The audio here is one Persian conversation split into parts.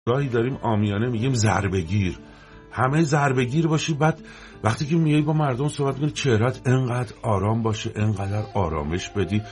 گاهی داریم عامیانه میگیم ضربه‌گیر، همه ضربه‌گیر باشی، بعد وقتی که میای با مردم صحبت کنی چهرهت انقدر آرام باشه، انقدر آرامش بدی،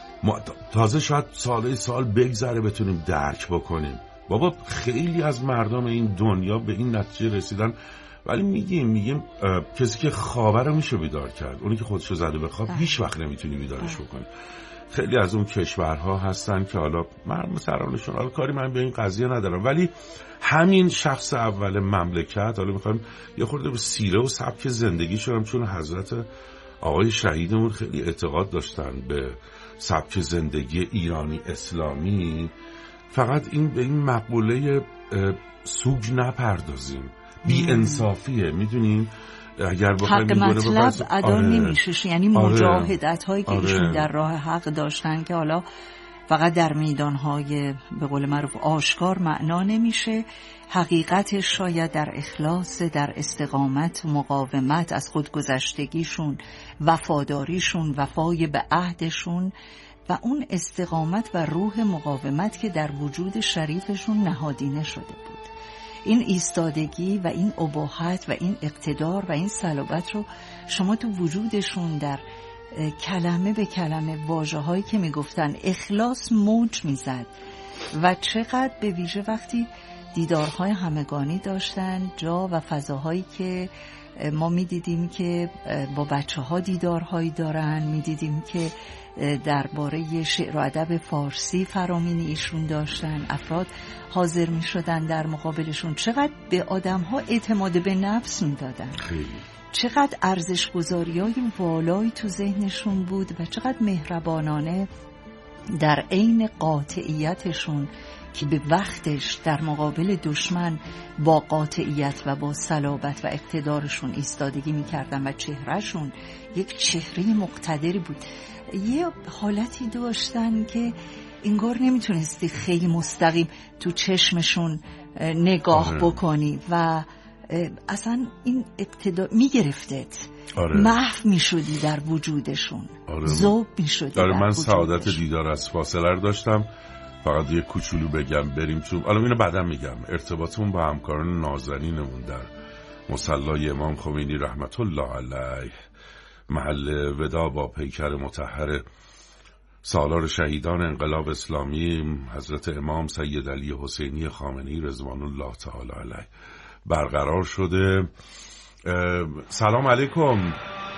تازه شاید سال بگذره بتونیم درک بکنیم. بابا خیلی از مردم این دنیا به این نتیجه رسیدن، ولی میگیم کسی که خوابه رو میشه بیدار کرد، اونی که خودشو زده به خواب هیچ وقت نمیتونی بیدارش بکنی. خیلی از اون کشورها هستن که حالا من سرانشون، حالا کاری من به این قضیه ندارم، ولی همین شخص اول مملکت، حالا میخوایم یه خورده به سیره و سبک زندگی شدم، چون حضرت آقای شهیدمون خیلی اعتقاد داشتن به سبک زندگی ایرانی اسلامی. فقط به این مقوله سوگ نپردازیم، بی انصافیه، میدونین اگر حق مطلب ادا نمیشه. یعنی مجاهدت هایی که ایشون در راه حق داشتن که حالا فقط در میدان های به قول معروف آشکار معنا نمیشه، حقیقتش شاید در اخلاص، در استقامت، مقاومت، از خودگذشتگیشون، وفاداریشون، وفای به عهدشون و اون استقامت و روح مقاومت که در وجود شریفشون نهادینه شده بود. این ایستادگی و این اباحت و این اقتدار و این صلابت رو شما تو وجودشون در کلمه به کلمه واژه‌هایی که میگفتن اخلاص موج میزد و چقدر به ویژه وقتی دیدارهای همگانی داشتن، جا و فضاهایی که ما میدیدیم که با بچه‌ها دیدارهایی دارن، میدیدیم که درباره شعر و ادب فارسی فرامین ایشون داشتن، افراد حاضر می شدن در مقابلشون، چقدر به آدم‌ها اعتماد به نفس می دادن، چقدر ارزش گذاری‌های والایی تو ذهنشون بود و چقدر مهربانانه در عین قاطعیتشون که به وقتش در مقابل دشمن با قاطعیت و با صلابت و اقتدارشون ایستادگی می‌کردن و چهرهشون یک چهره مقتدری بود. یه حالتی داشتن که انگار نمیتونستی خیلی مستقیم تو چشمشون نگاه بکنی و اصلا این اقتدار میگرفتت، محو میشدی در وجودشون، ذوب میشدی. من سعادت دیدار از فاصله رو داشتم. فقط یه کوچولو بگم بریم تو، الان اینو بعدم میگم، ارتباطمون با همکاران نازنینمون در مصلی امام خمینی رحمت الله علیه، محل ودا با پیکر مطهر سالار شهیدان انقلاب اسلامی حضرت امام سید علی حسینی خامنه‌ای رضوان الله تعالی علیه برقرار شده. سلام علیکم.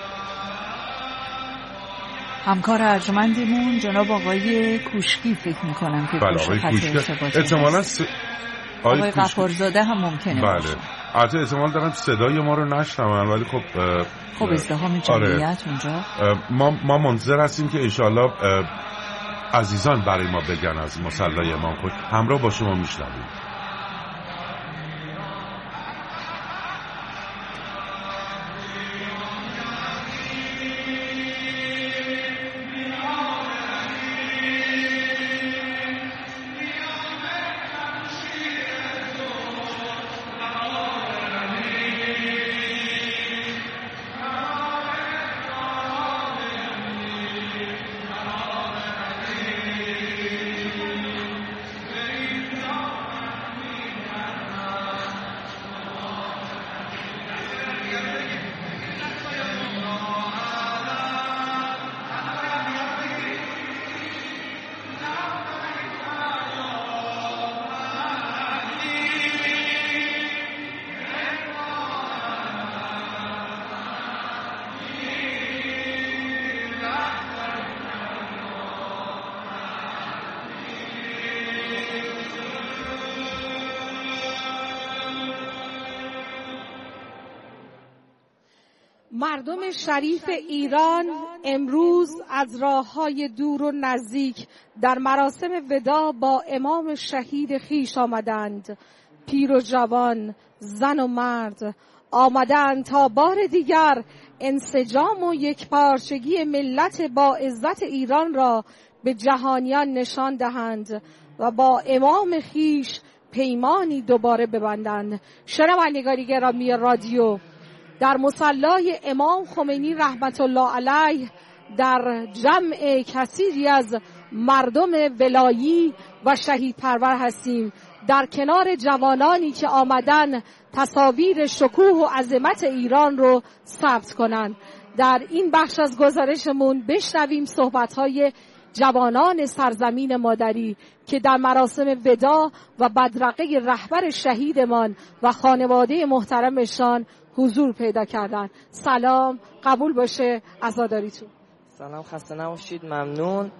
همکار ارجمندمون جناب آقای کوشکی فکر میکنم که آقای کوشکی احتمالاً آقای غفارزاده هم ممکنه باشه. البته احتمال دارم صدای ما رو نشنون، ولی خب ازدحام جمعیت اونجا. ما منتظر هستیم که انشالله عزیزان برای ما بگن از مصلی امام خود. همراه با شما میشنویم. مردم شریف ایران امروز از راه‌های دور و نزدیک در مراسم وداع با امام شهید خویش آمدند. پیر و جوان، زن و مرد آمدند تا بار دیگر انسجام و یکپارچگی ملت با عزت ایران را به جهانیان نشان دهند و با امام خویش پیمانی دوباره ببندند. شنوندگان گرامی رادیو، در مصلی امام خمینی رحمت الله علیه در جمع کثیری از مردم ولایی و شهید پرور هستیم در کنار جوانانی که آمدن تصاویر شکوه و عظمت ایران رو ثبت کنن. در این بخش از گزارشمون بشنویم صحبت‌های جوانان سرزمین مادری که در مراسم وداع و بدرقه رهبر شهیدمان و خانواده محترمشان حضور پیدا کردن. سلام، قبول باشه عزاداریتون. سلام، خسته نباشید، ممنون.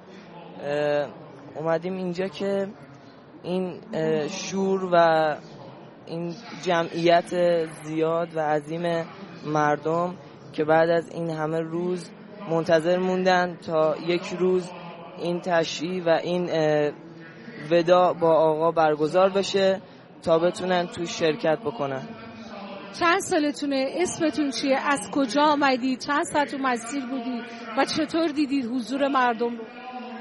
اومدیم اینجا که این شور و این جمعیت زیاد و عظیم مردم که بعد از این همه روز منتظر موندن تا یک روز این تشییع و این وداع با آقا برگزار بشه تا بتونن تو شرکت بکنن. چند سالتونه؟ اسمتون چیه؟ از کجا آمدید؟ چند ساعت تو مسیر بودید و چطور دیدید حضور مردم رو؟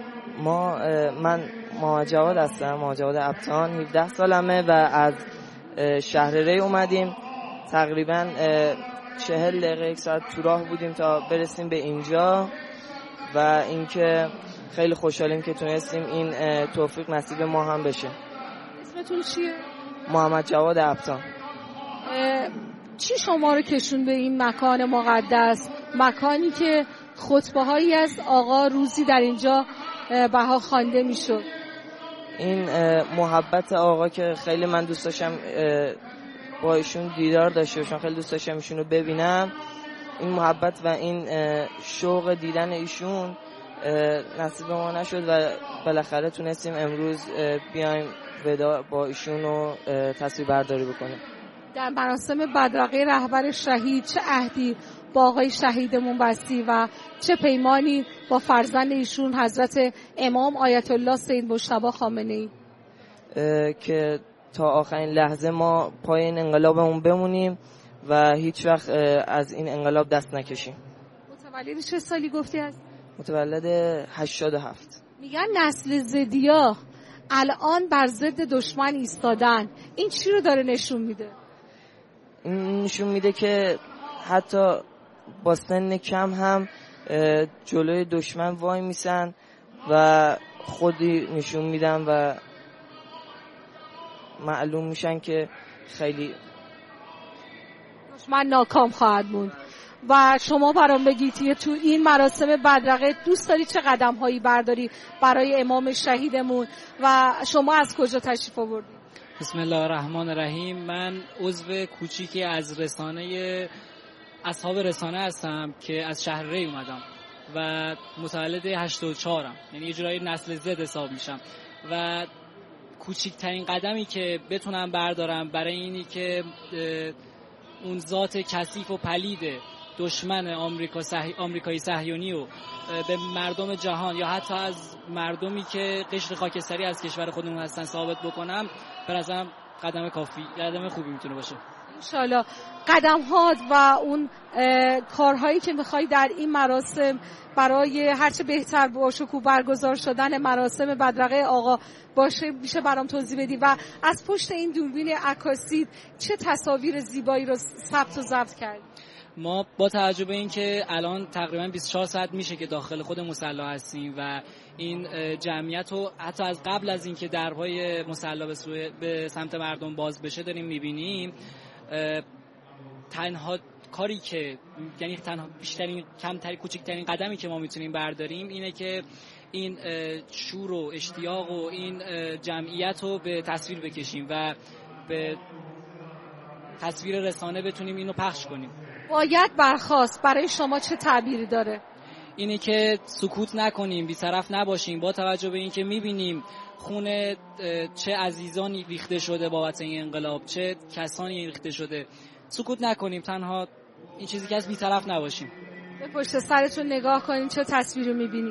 من محمد جواد هستم، محمد جواد ابطان، 17 سالمه و از شهر ری اومدیم. تقریبا 40 دقیقه 1 ساعت تو راه بودیم تا برسیم به اینجا و اینکه خیلی خوشحالیم که تونستیم این توفیق نصیب ما هم بشه. اسمتون چیه؟ محمد جواد ابطان. چی شما رو کشون به این مکان مقدس، مکانی که خطبه هایی از آقا روزی در اینجا بها خوانده میشد؟ این محبت آقا که خیلی من دوست داشتم با ایشون دیدار داشته باشم، خیلی دوست داشتم ایشون رو ببینم. این محبت و این شوق دیدن ایشون نصیب ما نشد و بالاخره تونستیم امروز بیایم وداع با ایشون رو تصویر برداری بکنیم. در مراسم بدرقه رهبر شهید چه عهدی با آقای شهیدمون بستی و چه پیمانی با فرزند ایشون حضرت امام آیت الله سید مجتبی خامنه‌ای؟ که تا آخرین لحظه ما پای این انقلابمون بمونیم و هیچ وقت از این انقلاب دست نکشیم. متولد چه سالی گفتی هست؟ متولد 87. میگن نسل زدیا الان بر ضد دشمن ایستادن، این چی رو داره نشون میده؟ این نشون میده که حتی با سن کم هم جلوی دشمن وای میسن و خودی نشون میدن و معلوم میشن که خیلی دشمن ناکام خواهد موند. و شما برام بگید تو این مراسم بدرقه دوست داری چه قدم هایی برداری برای امام شهیدمون و شما از کجا تشریف آوردید؟ بسم الله الرحمن الرحیم. من عضو کوچیکی از رسانه اصحاب رسانه هستم که از شهر ری اومدم و متولد 84م، یعنی یه جورایی نسل زد حساب میشم و کوچکترین قدمی که بتونم بردارم برای اینی که اون ذات کثیف و پلید دشمن آمریکایی صهیونی و به مردم جهان یا حتی از مردمی که قشر خاکستری از کشور خودمون هستن ثابت بکنم، به نظرم قدم کافی، قدم خوبی میتونه باشه. انشالله قدم‌هات و اون کارهایی که میخوای در این مراسم برای هرچه بهتر با شکوه برگزار شدن مراسم بدرقه آقا باشه میشه برام توضیح بدی و از پشت این دوربین عکاسی چه تصاویر زیبایی رو ثبت و ضبط کردی؟ ما با توجه به این که الان تقریبا 24 ساعت میشه که داخل خود مصلی هستیم و این جمعیت رو حتی از قبل از اینکه درهای مصلی به سمت مردم باز بشه داریم میبینیم، تنها کاری که یعنی تنها بیشترین کوچکترین قدمی که ما میتونیم برداریم اینه که این شور و اشتیاق و این جمعیت رو به تصویر بکشیم و به تصویر رسانه بتونیم اینو پخش کنیم. باید برخاست برای شما چه تعبیری داره؟ اینه که سکوت نکنیم، بی‌طرف نباشیم با توجه به اینکه میبینیم خون چه عزیزانی ریخته شده بابت این انقلاب، چه کسانی ریخته شده. سکوت نکنیم، تنها این چیزی که از بی‌طرف نباشیم. به پشت سرتون نگاه کنین چه تصویری میبینید؟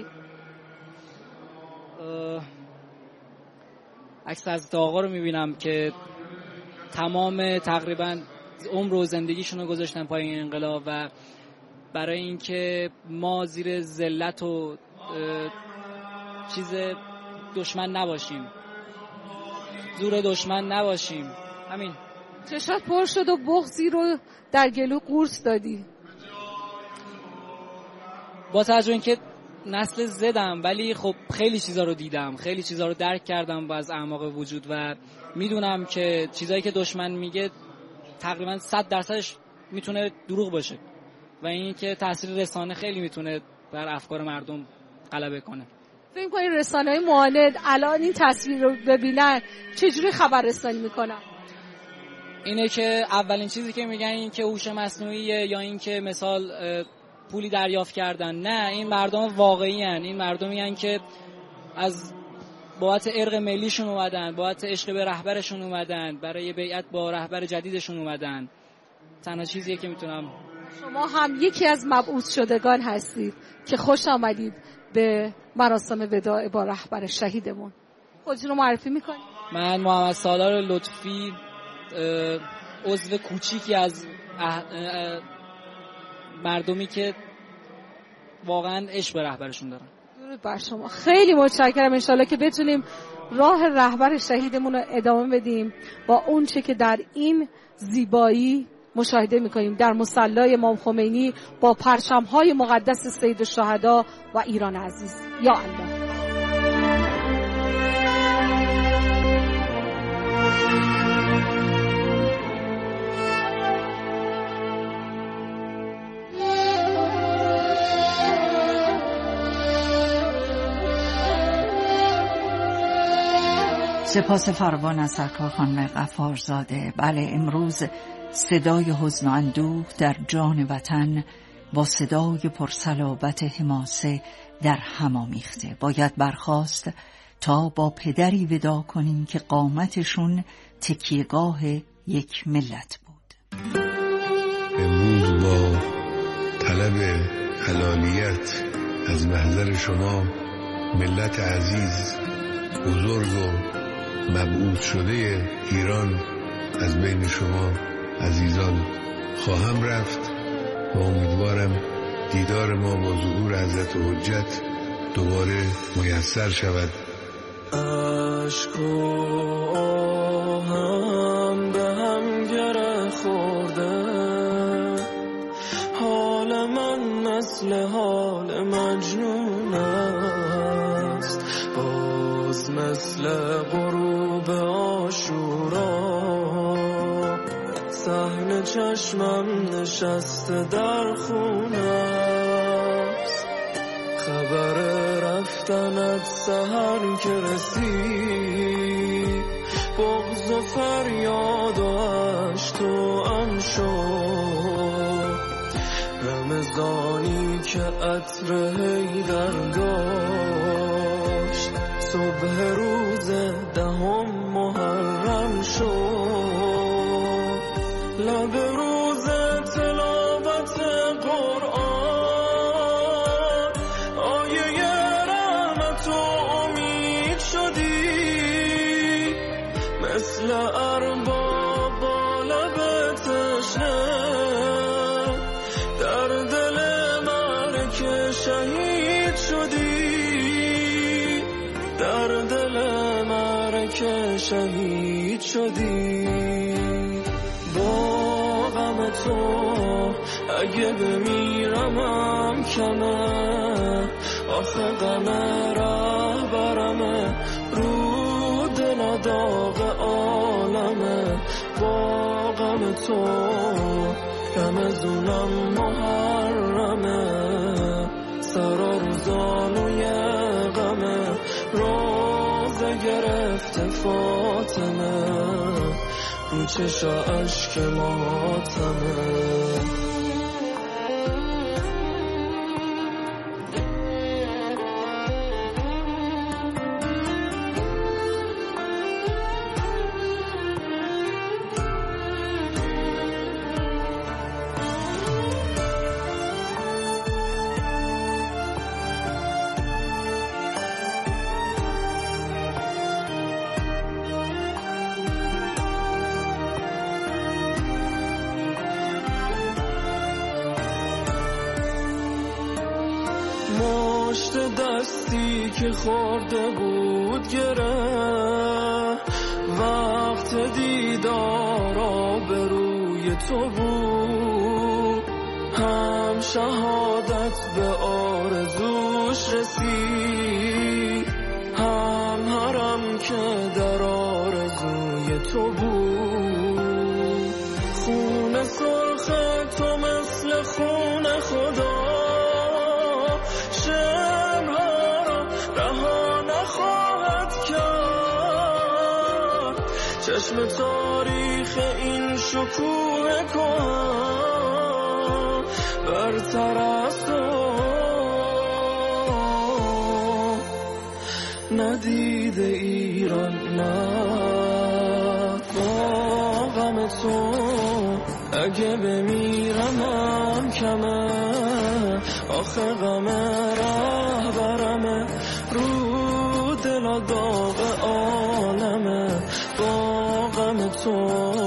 عکس از آقا رو میبینم که تمام تقریبا عمر و زندگیشون رو گذاشتن پای این انقلاب و برای اینکه ما زیر ذلت و چیز دشمن نباشیم، زور دشمن نباشیم. همین. چشات پر شد و بغضی رو در گلو قورت دادی. با توجه اینکه نسل زدم، ولی خب خیلی چیزا رو دیدم، خیلی چیزا رو درک کردم از اعماق وجود و میدونم که چیزایی که دشمن میگه تقریبا 100% میتونه دروغ باشه و این که تاثیر رسانه خیلی میتونه بر افکار مردم غلبه کنه. فکر کنید رسانه‌های معاند الان این تصویر رو ببینن چجوری خبررسانی میکنن؟ اینه که اولین چیزی که میگن این که هوش مصنوعیه یا این که مثال پولی دریافت کردن. نه، این مردم واقعی هن. این مردمی هن که از بابت ارق ملیشون اومدن، بابت عشق به رهبرشون اومدن، برای بیعت با رهبر جدیدشون اومدن. تنها چیزیه که میتونم. شما هم یکی از مبعوث شدگان هستید که خوش آمدید به مراسم وداع با رهبر شهیدمون. خودتون رو معرفی میکنید؟ من محمد سالار لطفی، عضو کوچیکی از مردمی که واقعا عشق به رهبرشون دارن. درود بر شما. خیلی متشکرم. انشالله که بتونیم راه رهبر شهیدمون رو ادامه بدیم با اون چه که در این زیبایی مشاهده میکنیم در مصلی امام خمینی با پرچم‌های مقدس سید الشهدا و ایران عزیز. یا الله. سپاس فراوان از سرکار خانم غفارزاده. بله، امروز صدای حزن و اندوه در جان وطن با صدای پرصلابت حماسه در هم آمیخته. باید برخاست تا با پدری ودا کنیم که قامتشون تکیهگاه یک ملت بود. امروز با طلب حلالیت از محضر شما ملت عزیز، بزرگ و مبعوث شده ایران از بین شما عزیزان خواهم رفت و امیدوارم دیدار ما با ظهور حضرت حجت دوباره میسر شود. عشق و آهم به هم گره خورده، حال من مثل حال مجنون است، باز مثل غروب عاشورا صحن چشمم نشسته در خونه است. خبر رفتنت سحر که رسید، بغض و فریاد و عشق و شد. رمضانی که عطر حیدر داشت، صبح روز 10 محرم شد. لب روز تلاوت قرآن، آیه رحمت و امید شدی، مثل ارباب با لب تشنه در دل معرکه شهید شدی، در دل معرکه شهید شدی. با غم تو اگه بمیرمم کمه، آخه غم رهبرمه، رو دل داغ عالمه. با غم تو رمضونم محرمه، سرا روزانوی غمه، روزه گرفته فاطمه، رو چشا عشق ماتمه. مشت دستی که خورده بود گره، وقت دیدار آبروی تو بود. هم شهادت به آرزوش خدا شعرها را رها نخواهد کرد. چشم تاریخ این شکوه کن برتر از تو ندیده ایران نه با غم تو اگه بمیرم کمه آخه غم رهبرمه رو دل داغ عالمه با غم تو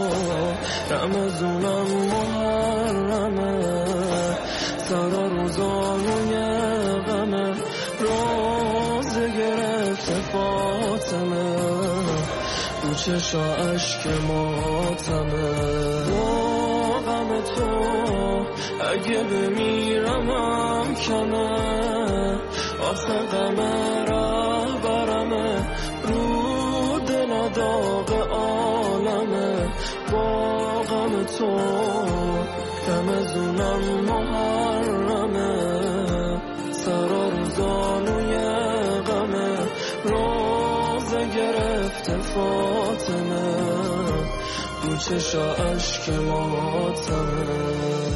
رمضونم محرمه سر روزانوی غمه روزه گرفته فاطمه رو چشا عشق ماتمه با غم تو اگه بمیرم کمه آخه غم رهبرمه رو دل داغ عالمه با غم تو رمضونم محرمه سرا روزانوی غمه روزه گرفته فاطمه رو چشا عشق ماتمه.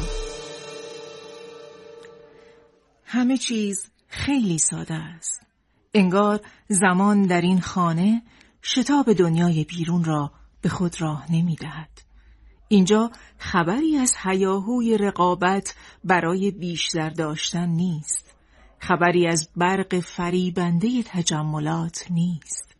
همه چیز خیلی ساده است. انگار زمان در این خانه شتاب دنیای بیرون را به خود راه نمی دهد. اینجا خبری از هیاهوی رقابت برای بیشتر داشتن نیست. خبری از برق فریبنده تجملات نیست.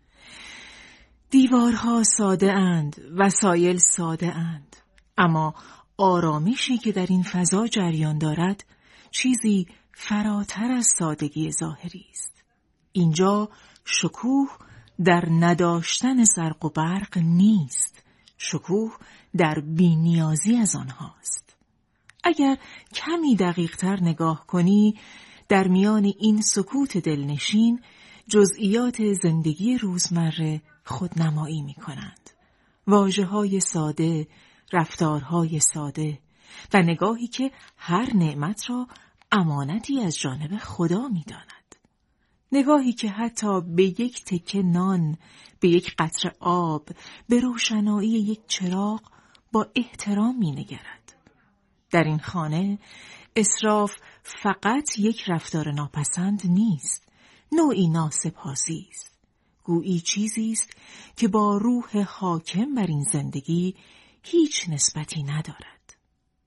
دیوارها ساده اند، وسایل ساده اند، اما آرامشی که در این فضا جریان دارد چیزی فراتر از سادگی ظاهری است. اینجا شکوه در نداشتن زرق و برق نیست. شکوه در بی‌نیازی از آنهاست. اگر کمی دقیق‌تر نگاه کنی، در میان این سکوت دلنشین جزئیات زندگی روزمره خودنمایی می‌کنند. واژه‌های ساده، رفتارهای ساده و نگاهی که هر نعمت را امانتی از جانب خدا می‌داند. نگاهی که حتی به یک تکه نان، به یک قطره آب، به روشنایی یک چراغ با احترام می‌نگرد. در این خانه اسراف فقط یک رفتار ناپسند نیست، نوعی ناسپاسی است. گویی چیزی است که با روح حاکم بر این زندگی هیچ نسبتی ندارد.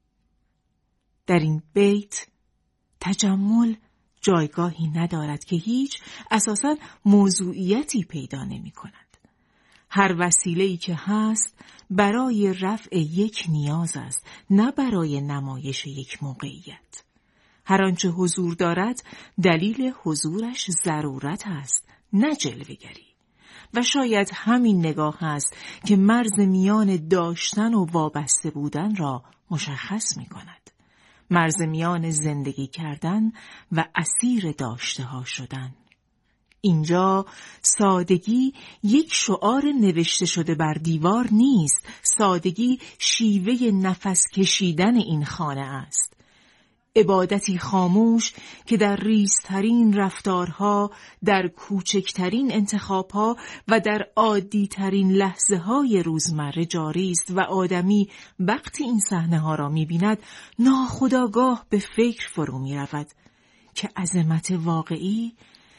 در این بیت تجمل جایگاهی ندارد که هیچ اساساً موضوعیتی پیدا نمی کند. هر وسیله‌ای که هست برای رفع یک نیاز است، نه برای نمایش یک موقعیت. هر آنچه حضور دارد دلیل حضورش ضرورت است، نه جلوه‌گری. و شاید همین نگاه است که مرز میان داشتن و وابسته بودن را مشخص می کند. مرز میان زندگی کردن و اسیر داشته ها شدن. اینجا سادگی یک شعار نوشته شده بر دیوار نیست. سادگی شیوه نفس کشیدن این خانه است. عبادتی خاموش که در ریزترین رفتارها، در کوچکترین انتخابها و در عادیترین لحظه های روزمره جاری است و آدمی وقتی این صحنه ها را می بیند ناخودآگاه به فکر فرو می رود که عظمت واقعی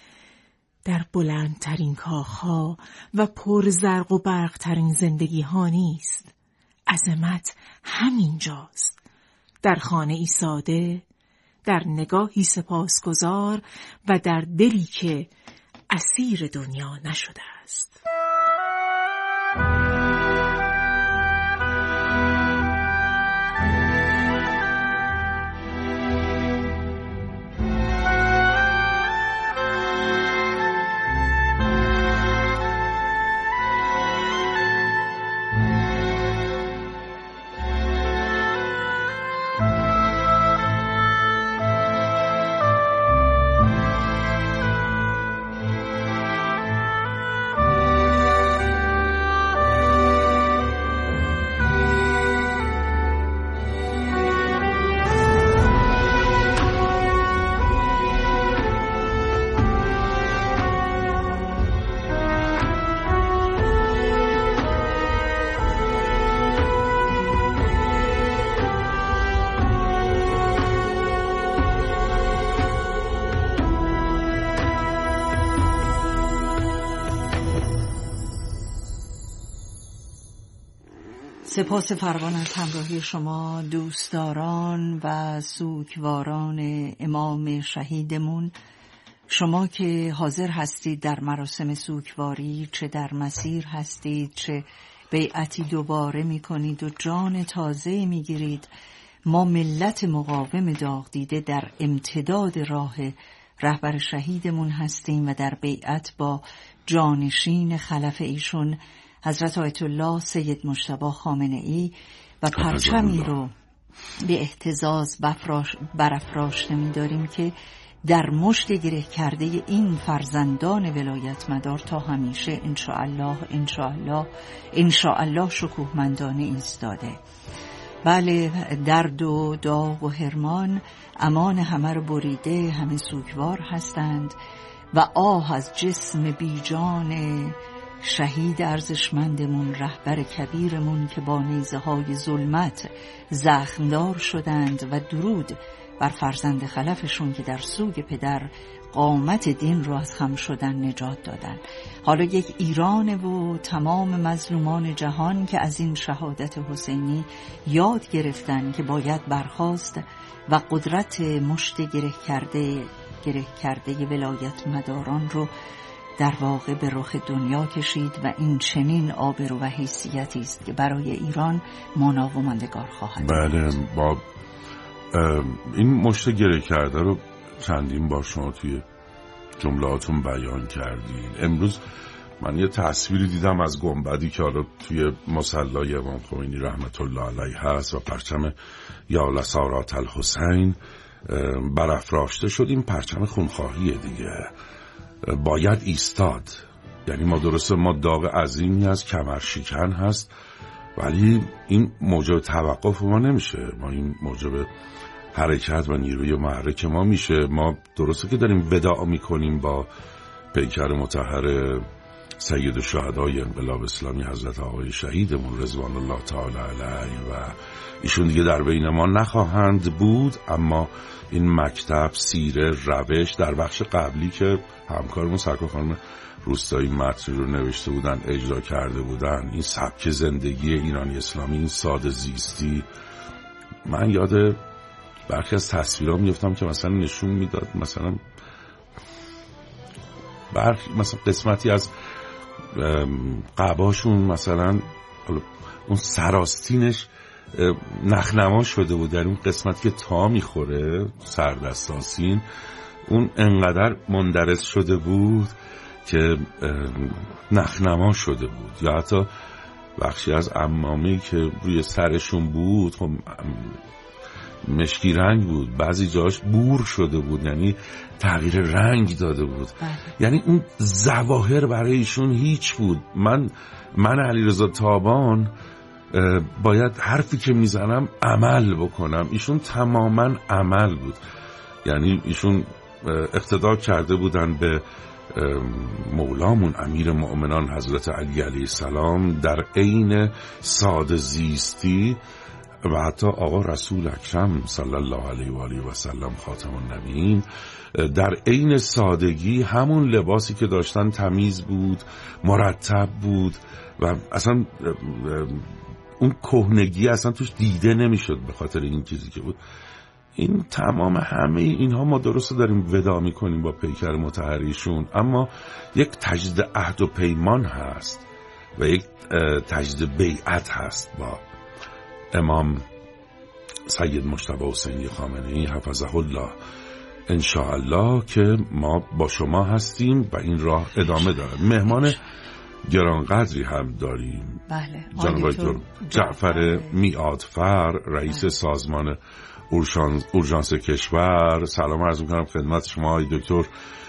در بلندترین کاخها و پر زرق و برقترین زندگی ها نیست. عظمت همینجاست، در خانه ای ساده، در نگاهی سپاسگزار و در دلی که اسیر دنیا نشده است. سپاس فراوان از همراهی شما دوستداران و سوگواران امام شهیدمون. شما که حاضر هستید در مراسم سوگواری، چه در مسیر هستید چه بیعتی دوباره میکنید و جان تازه میگیرید. ما ملت مقاوم داغ دیده در امتداد راه رهبر شهیدمون هستیم و در بیعت با جانشین خلف ایشون حضرت آیت الله سید مجتبی خامنه‌ای و پرچمی رو به اهتزاز برافراشته می‌داریم که در مشت گره کرده این فرزندان ولایت مدار تا همیشه انشاءالله شکوهمندانه ایستاده. بله، درد و داغ و حرمان امان همه رو بریده، همه سوگوار هستند و آه از جسم بیجان شهید ارزشمندمون، رهبر کبیرمون که با نیزه های ظلمت زخمدار شدند و درود بر فرزند خلفشون که در سوگ پدر قامت دین رو از خم شدن نجات دادن. حالا یک ایران و تمام مظلومان جهان که از این شهادت حسینی یاد گرفتن که باید برخاست و قدرت مشت گره کرده ولایت مداران رو در واقع به رخ دنیا کشید و این چنین آبرو و حیثیتی است که برای ایران مانا و ماندگار خواهد. بله، با این مشت گره کرده رو چندین بار شما توی جملاتون بیان کردین. امروز من یه تصویری دیدم از گنبدی که حالا توی مصلی امام خمینی رحمت الله علیه هست و پرچم یا لسارات الحسین برافراشته شد. این پرچم خونخواهیه دیگه، باید ایستاد. یعنی ما درسته ما داغ عظیمی از کمر شکن هست، ولی این موجب توقف ما نمیشه. ما این موجب حرکت و نیروی محرک ما میشه. ما درسته که داریم وداع میکنیم با پیکر مطهر سید الشهدای انقلاب اسلامی حضرت آقای شهیدمون رضوان الله تعالی علیه و ایشون دیگه در بین ما نخواهند بود، اما این مکتب، سیره، روش در بخش قبلی که همکارمون سرکار خانم روستایی متن رو نوشته بودن، اجرا کرده بودن، این سبک زندگی ایرانی اسلامی، این ساده زیستی، من یاد برخی از تصویرها میفتم که مثلا نشون میداد مثلا قسمتی از قباشون مثلا اون سراستینش نخنما شده بود، در اون قسمتی که تا میخوره سردستاسین اون انقدر مندرس شده بود که نخنما شده بود. یا حتی بخشی از عمامه‌ای که روی سرشون بود خب مشکی رنگ بود، بعضی جاش بور شده بود، یعنی تغییر رنگ داده بود. یعنی اون ظواهر برای ایشون هیچ بود. من علیرضا تابان باید حرفی که میزنم عمل بکنم، ایشون تماما عمل بود. یعنی ایشون اقتدا کرده بودن به مولامون امیر مؤمنان حضرت علی علیه السلام در عین ساده زیستی و حتی آقا رسول اکرم صلی الله علیه و آله و سلم خاتم النبیین در عین سادگی همون لباسی که داشتن تمیز بود، مرتب بود و اصلا اون کهنگی اصلا توش دیده نمیشد به خاطر این چیزی که بود. این تمام همه اینها ما درست داریم ودا میکنیم با پیکر مطهریشون، اما یک تجدید عهد و پیمان هست و یک تجدید بیعت هست با امام سید مجتبی حسینی خامنه‌ای حفظه الله انشاءالله که ما با شما هستیم و این راه ادامه داره. مهمان گرانقدری هم داریم. بله، جناب دکتر جعفر میعادفر، رئیس سازمان اورژانس کشور. سلام عرض می‌کنم خدمت شما آقای دکتر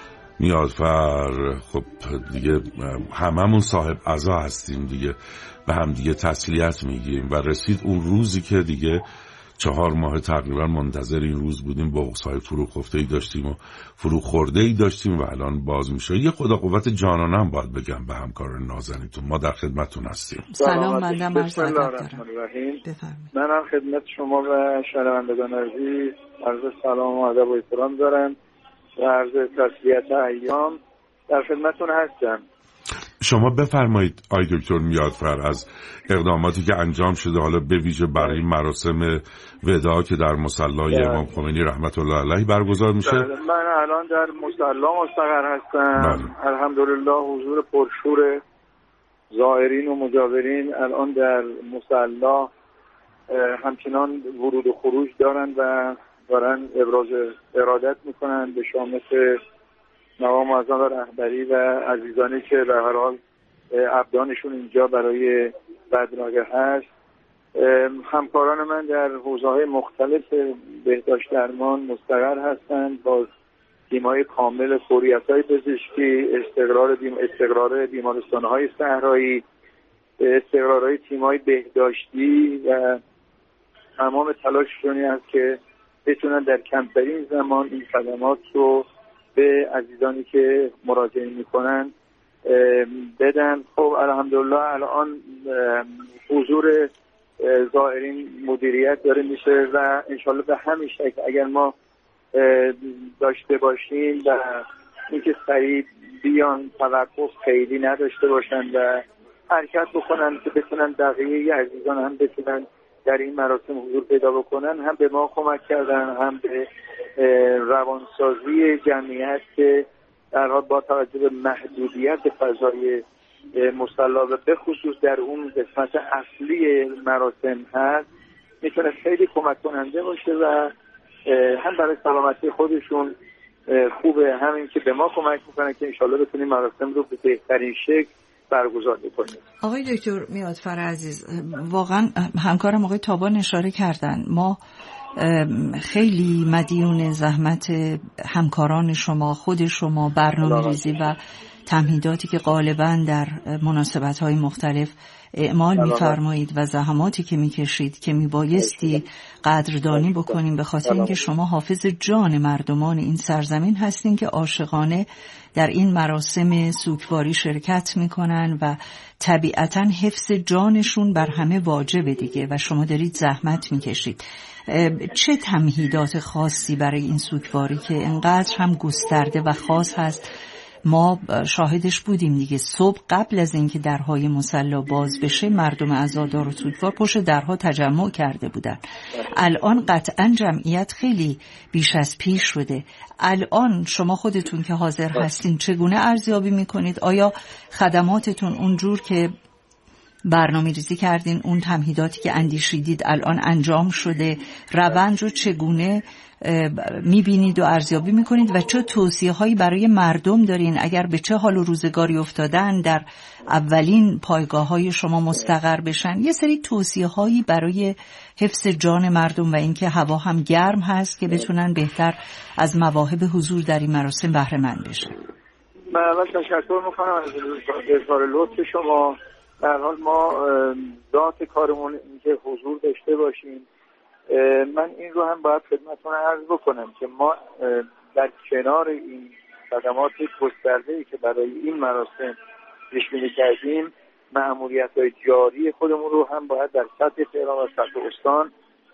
میعادفر. خب دیگه هممون صاحب عزا هستیم دیگه، به هم دیگه تسلیت میگیم و رسید اون روزی که دیگه 4 ماه تقریبا منتظر این روز بودیم. بغض‌های فروخ خفته‌ای داشتیم و فروخ خورده‌ای داشتیم و الان باز میشه. یه خدا قوت جانانه هم باید بگم به همکار نازنینتون، ما در خدمتتون هستیم. سلام، مندم عرض ادب دارم. منم خدمت شما و شنوندگان عزیز عرض سلام و ادب و احترام دارم و عرض تسلیت ایام در خدمتتون هستم. شما بفرمایید آقای دکتر میادفر از اقداماتی که انجام شده، حالا به ویژه برای مراسم وداع که در مصلی امام خمینی رحمت الله علیه برگزار میشه. من الان در مصلی مستقر هستم. الحمدلله حضور پرشور زائرین و مجاورین الان در مصلی همچنان ورود و خروج دارن و دارن ابراز ارادت میکنن به شامت مقام معظم رهبری و عزیزانی که به هر حال ابدانشون اینجا برای بدرگه هست. همکاران من در حوزه‌های مختلف بهداشت درمان مستقر هستند با تیم‌های کامل فوریت‌های پزشکی، استقرار بیمارستان‌های صحرایی، استقرارهای تیم‌های بهداشتی و تمام تلاششون است که بتونن در کمترین زمان این خدمات رو به عزیزانی که مراجعه میکنن بدن. خب الحمدلله الان حضور زائرین مدیریت داره میشه و انشالله به همین شکل اگر ما داشته باشیم و اینکه سریع بیان توقف خیلی نداشته باشن و حرکت بکنن که بتونن بقیه عزیزان هم بتونن در این مراسم حضور پیدا بکنن، هم به ما کمک کردن هم به روانسازی جمعیت که در حال با توجه به محدودیت فضای مصلی و به خصوص در اون قسمت اصلی مراسم هست میتونه خیلی کمک کننده باشه و هم برای سلامتی خودشون خوبه، همین که به ما کمک میکنه که انشالله بتونیم مراسم رو به بهترین شکل برگزار بکنیم. آقای دکتر میادفر عزیز، واقعا همکارم آقای تابان اشاره کردن، ما خیلی مدیون زحمت همکاران شما، خود شما، برنامه‌ریزی و تمهیداتی که غالباً در مناسبت‌های مختلف اعمال می‌فرمایید و زحماتی که می‌کشید که میبایستی قدردانی بکنیم به خاطر اینکه شما حافظ جان مردمان این سرزمین هستین که عاشقانه در این مراسم سوگواری شرکت می‌کنن و طبیعتاً حفظ جانشون بر همه واجبه دیگه و شما دارید زحمت می‌کشید. چه تمهیدات خاصی برای این سوگواری که انقدر هم گسترده و خاص هست ما شاهدش بودیم دیگه؟ صبح قبل از اینکه درهای مصلی باز بشه مردم عزادار و سوگوار پشت درها تجمع کرده بودن. الان قطعا جمعیت خیلی بیش از پیش شده. الان شما خودتون که حاضر هستین چگونه ارزیابی میکنید؟ آیا خدماتتون اونجور که برنامه ریزی کردین، اون تمهیداتی که اندیشیدید الان انجام شده؟ روند رو چگونه میبینید و ارزیابی میکنید و چه توصیه هایی برای مردم دارین اگر به چه حال و روزگاری افتادن در اولین پایگاه های شما مستقر بشن؟ یه سری توصیه هایی برای حفظ جان مردم و اینکه هوا هم گرم هست که بتونن بهتر از مواهب حضور در این مراسم بهره مند بشن. من اول تشکر میکنم از اظهار لطف شما. در حال ما ذات کارمون اینکه حضور داشته باشیم. من این رو هم باید خدمتتون عرض بکنم که ما در کنار این خدمات گسترده‌ای که برای این مراسم پیش بینی کردیم، مأموریت‌های جاری خودمون رو هم باید در سطح تهران و سطح استان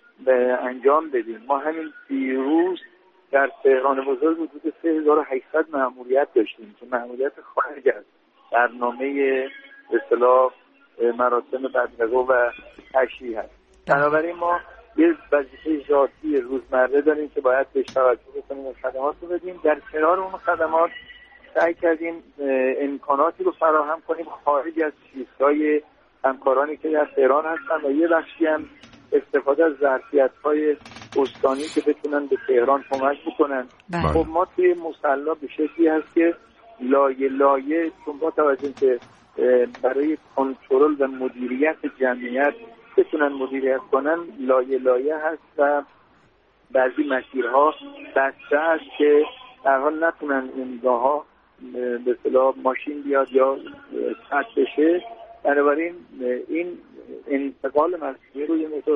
انجام بدیم. ما همین دیروز در تهران بزرگ حدود 3800 مأموریت داشتیم که مأموریت خارج از برنامه به اصطلاح مراسم بدرگاه و تشریح هست. بنابراین ما یه وظیفه ذاتی روزمره داریم که باید بهش توجه بکنیم و خدمات رو بدیم. در کنار اون خدمات سعی کردیم امکاناتی رو فراهم کنیم خارج از چیزهای همکارانی که در تهران هستن و یه بخشی هم استفاده از ظرفیت‌های استانی که بتونن به تهران کمک بکنن. خب ما توی مصلی به شکلی هست که لایه لایه، چون با توجه که برای کنترل و مدیریت جمعیت بتونن مدیریت کنن، لایه لایه هست و بعضی مسیرها بسته است که در حال نتونن اونجاها به اصطلاح ماشین بیاد یا قطع بشه. بنابراین این انتقال مسیر رو یه